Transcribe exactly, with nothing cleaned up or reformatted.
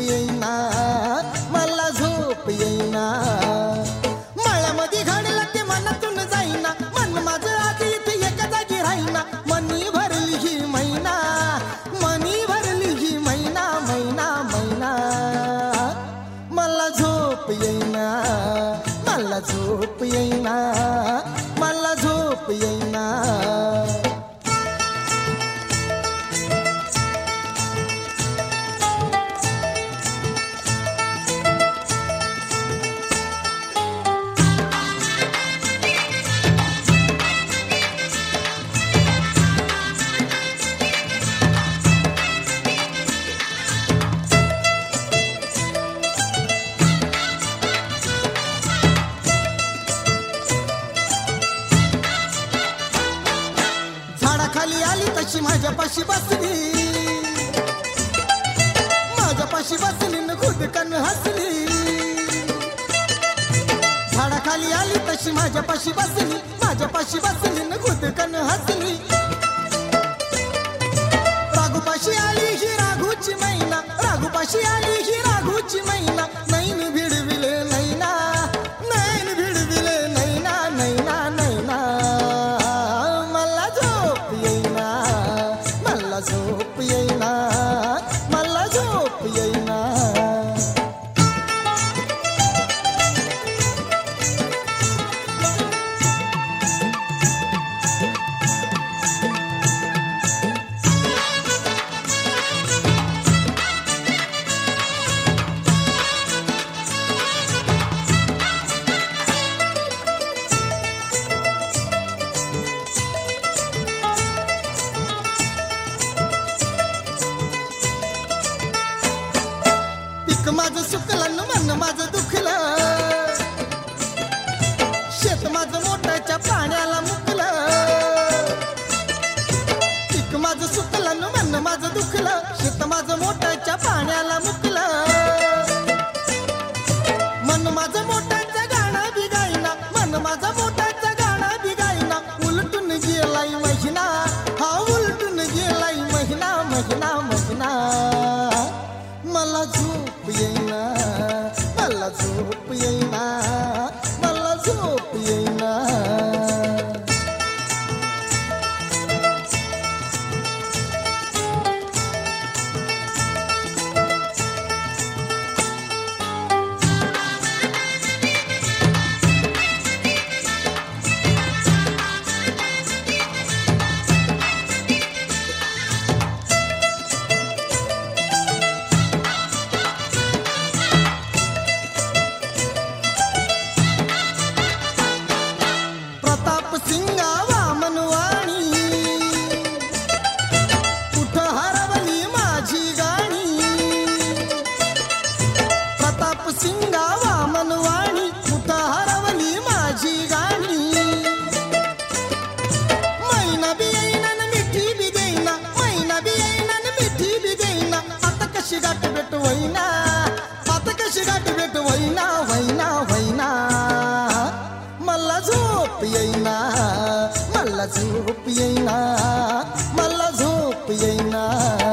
येईना मला झोप येईना मळ्यामध्ये घडलं ते मनातून जाईना मन माझं आज इथे एका जागी राहीना मनी भरली ही महिना मनी भरली ही महिना महिना महिना मला झोप येईना मला झोप येईना मला झोप येईना खाली आली तशी माझ्यापाशी बसली माझ्यापाशी बसली न खुद कन हसली झाडाखाली आली तशी माझ्यापाशी बसली माझ्यापाशी बसली न खुद कन हसली राघूपाशी आली ही राघूची मैना राघूपाशी आली ही राघूची मैना नैन भिडविले नैना नैन भिडविले नैना नैना नैना झोप येईना मला झोप येईना माझं सुकलं मन माझं दुखलं शेत माझं मोठ्याच्या पाण्याला मुकलं पीक माझं सुकलं मन माझं दुखलं शेत माझं मोठ्याच्या पाण्याला मुकलं मन माझं मोठ्याचं गाणं बिगाईना मन माझं मोठ्याचं गाणं बिगाईना उलटून गेलाय महिना हा उलटून गेलाय महिना महिना महिना मला झोप येईना मला झोप येईना मला झोप येईना सिंगावा मनवाणी कुठं हरवली माझी गाणी मैना बी येईना न मिठी बी देईना मैना बी येईना न मिठी बी देईना आता कशी गाठ भेट होईना आता कशी गाठ भेट होईना होईना होईना मला झोप येईना मला झोप येईना मला झोप येईना